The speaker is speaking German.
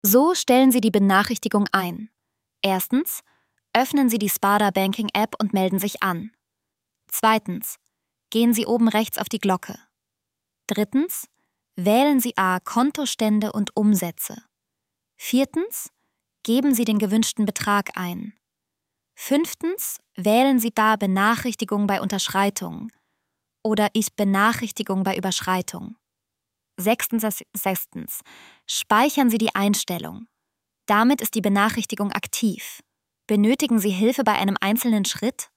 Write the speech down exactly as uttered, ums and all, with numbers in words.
So stellen Sie die Benachrichtigung ein. Erstens, öffnen Sie die Sparda Banking App und melden sich an. Zweitens, gehen Sie oben rechts auf die Glocke. Drittens, wählen Sie A Kontostände und Umsätze. Viertens, geben Sie den gewünschten Betrag ein. Fünftens, wählen Sie da Benachrichtigung bei Unterschreitung oder Ich Benachrichtigung bei Überschreitung. Sechstens, sechstens, speichern Sie die Einstellung. Damit ist die Benachrichtigung aktiv. Benötigen Sie Hilfe bei einem einzelnen Schritt?